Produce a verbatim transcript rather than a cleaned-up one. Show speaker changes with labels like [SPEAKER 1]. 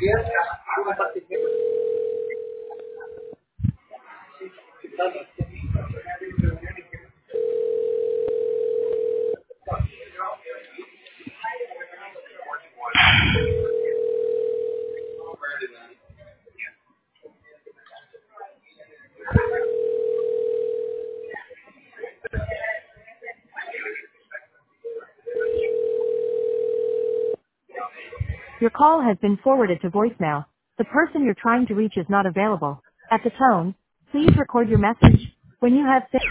[SPEAKER 1] Your call has been forwarded to voicemail. The person you're trying to reach is not available. At the tone, please record your message. When you have finished.